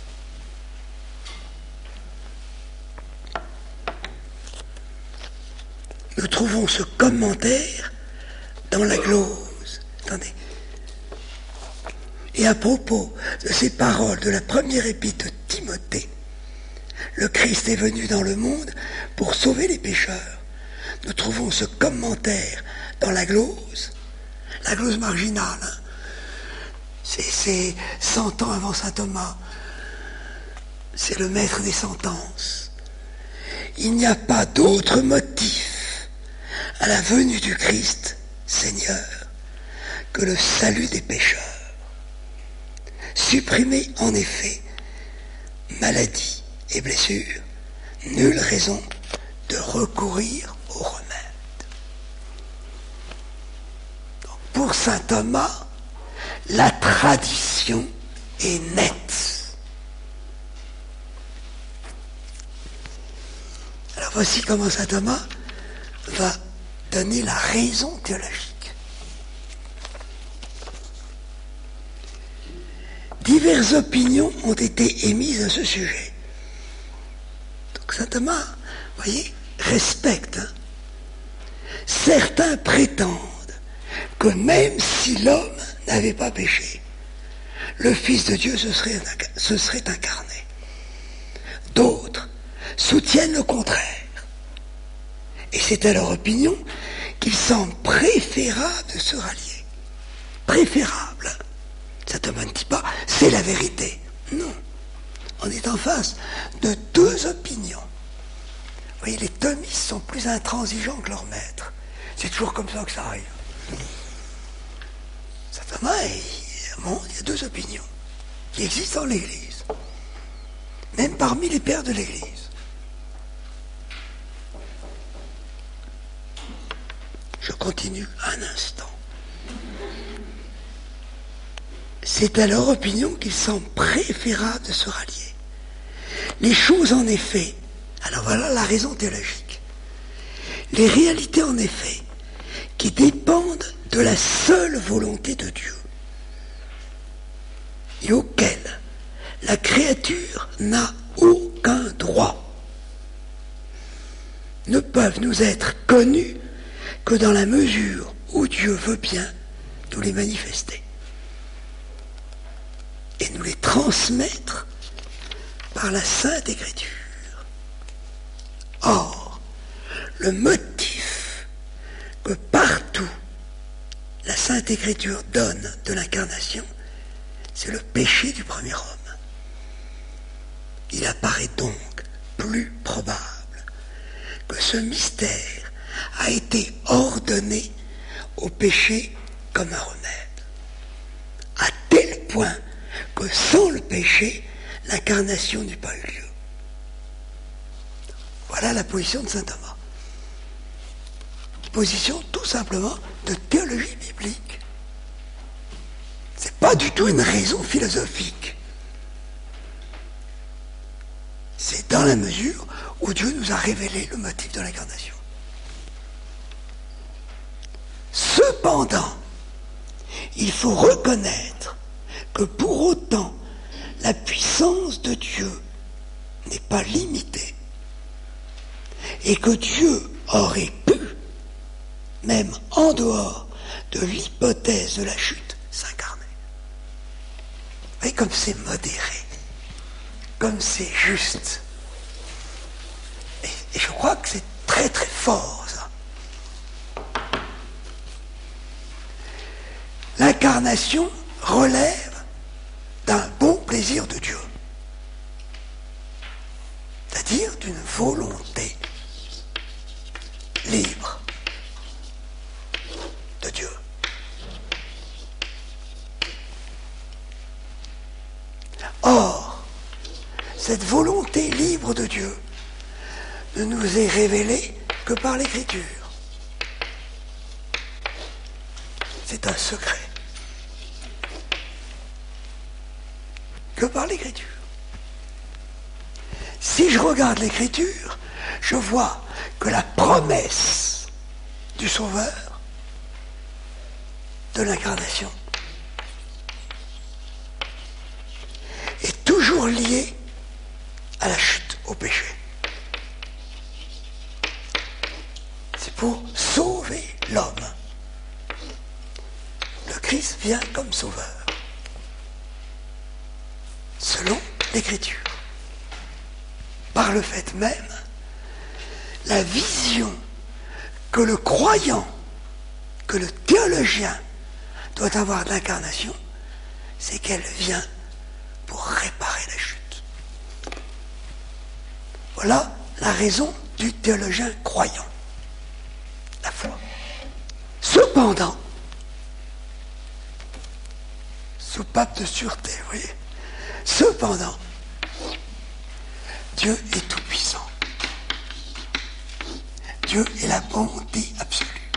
Nous trouvons ce commentaire dans la glose. Attendez. Et à propos de ces paroles de la première épître de Timothée, le Christ est venu dans le monde pour sauver les pécheurs. Nous trouvons ce commentaire dans la glose, la glose marginale. Hein. C'est cent ans avant saint Thomas. C'est le maître des sentences. Il n'y a pas d'autre motif à la venue du Christ, Seigneur, que le salut des pécheurs. Supprimer en effet maladie et blessures, nulle raison de recourir au remède. Donc, pour saint Thomas, la tradition est nette. Alors voici comment saint Thomas va donner la raison théologique. Diverses opinions ont été émises à ce sujet. Donc saint Thomas, vous voyez, respecte. Hein. Certains prétendent que même si l'homme n'avait pas péché, le Fils de Dieu se serait, se serait incarné. D'autres soutiennent le contraire. Et c'est à leur opinion qu'il semble préférable de se rallier. Préférable. Saint Thomas ne dit pas, c'est la vérité. Non. On est en face de deux opinions. Vous voyez, les thomistes sont plus intransigeants que leur maître. C'est toujours comme ça que ça arrive. Saint Thomas, il, bon, il y a deux opinions qui existent dans l'Église. Même parmi les pères de l'Église. Je continue un instant. C'est à leur opinion qu'il semble préférable de se rallier. Les choses en effet, alors voilà la raison théologique, les réalités en effet, qui dépendent de la seule volonté de Dieu, et auxquelles la créature n'a aucun droit, ne peuvent nous être connues que dans la mesure où Dieu veut bien nous les manifester et nous les transmettre par la Sainte Écriture. Or, le motif que partout la Sainte Écriture donne de l'incarnation, c'est le péché du premier homme. Il apparaît donc plus probable que ce mystère a été ordonné au péché comme un remède, à tel point que sans le péché, l'incarnation n'eût pas eu lieu. Voilà la position de saint Thomas. Position tout simplement de théologie biblique. C'est pas du tout une raison philosophique. C'est dans la mesure où Dieu nous a révélé le motif de l'incarnation. Cependant, il faut reconnaître que pour autant, la puissance de Dieu n'est pas limitée et que Dieu aurait pu, même en dehors de l'hypothèse de la chute, s'incarner. Vous voyez comme c'est modéré, comme c'est juste. Et, et je crois que c'est très très fort, ça. L'incarnation relève d'un bon plaisir de Dieu, c'est-à-dire d'une volonté libre de Dieu. Or, cette volonté libre de Dieu ne nous est révélée que par l'Écriture. C'est un secret. Que par l'Écriture. Si je regarde l'Écriture, je vois que la promesse du Sauveur, de l'incarnation, est toujours liée à la chute, au péché. C'est pour sauver l'homme. Le Christ vient comme sauveur, selon l'Écriture. Par le fait même, la vision que le croyant, que le théologien doit avoir de l'incarnation, c'est qu'elle vient pour réparer la chute. Voilà la raison du théologien croyant, la foi. Cependant, soupape de sûreté, vous voyez, cependant, Dieu est tout-puissant. Dieu est la bonté absolue.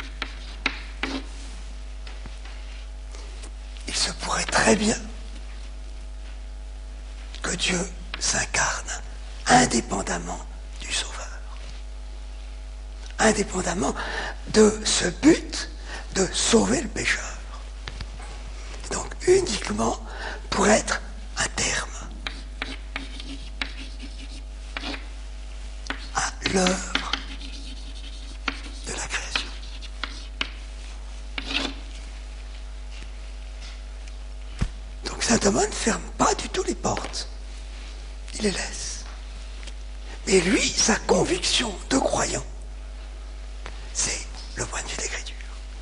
Il se pourrait très bien que Dieu s'incarne indépendamment du Sauveur, indépendamment de ce but de sauver le pécheur. Donc uniquement pour être un terme à l'œuvre de la création. Donc saint Thomas ne ferme pas du tout les portes, il les laisse. Mais lui, sa conviction de croyant, c'est le point de vue de l'Écriture.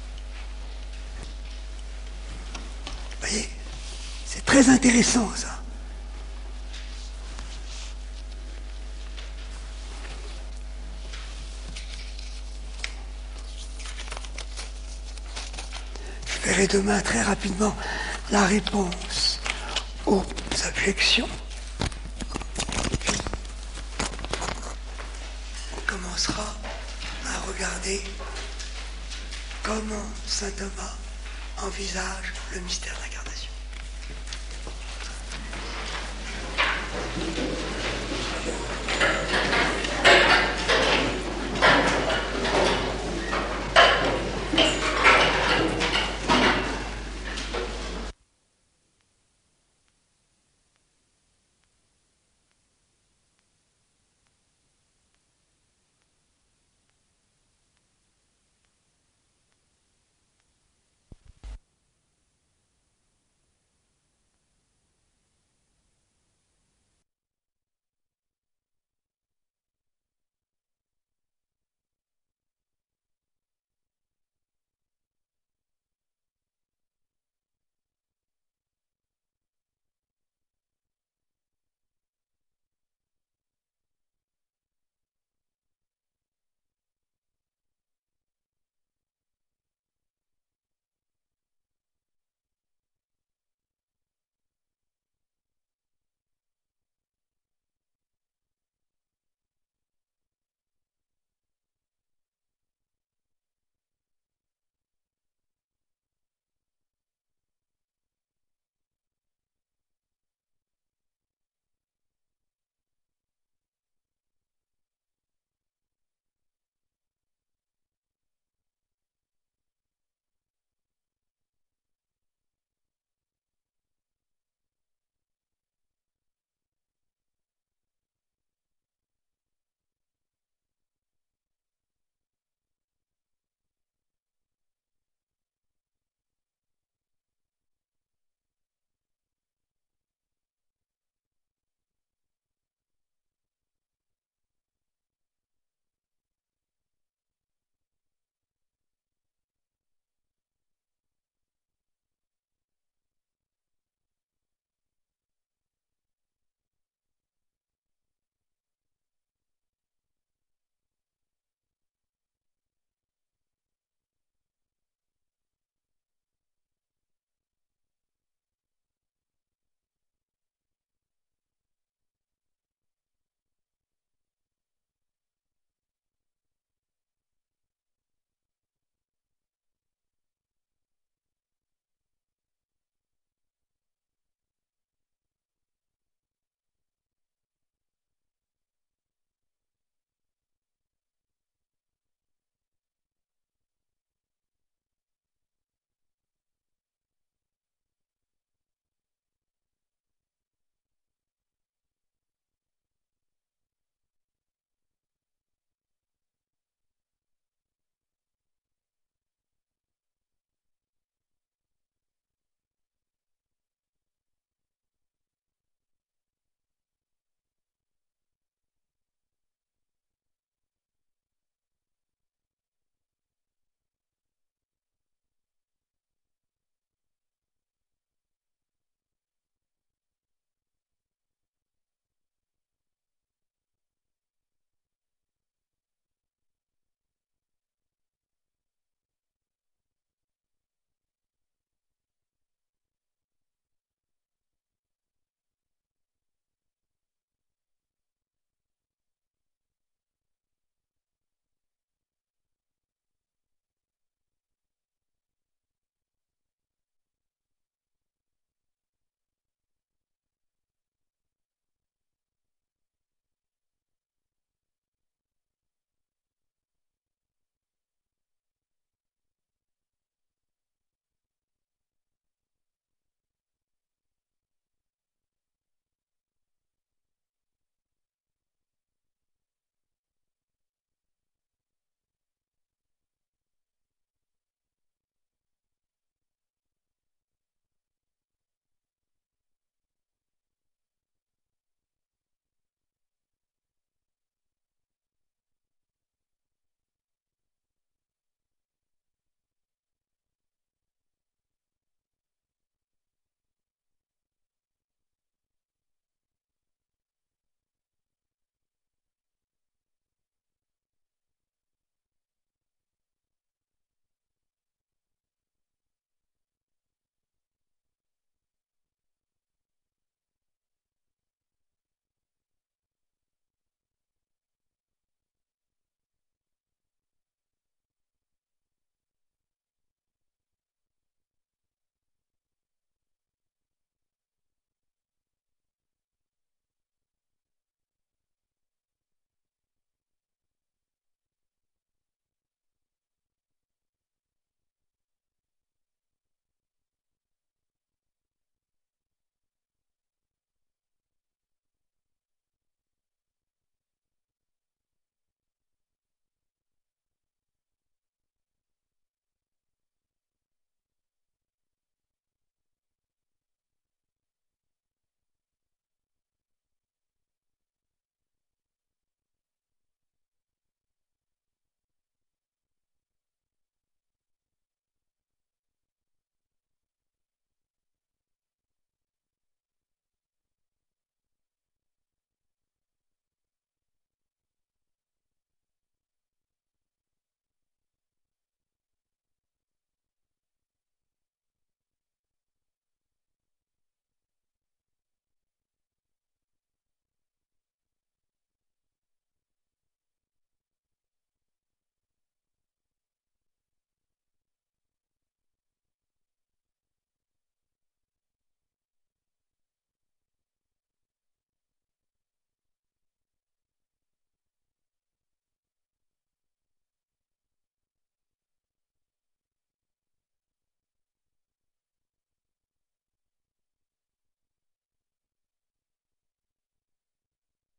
Vous voyez, c'est très intéressant ça. Je verrai demain très rapidement la réponse aux objections. Puis, on commencera à regarder comment saint Thomas envisage le mystère de l'incarnation.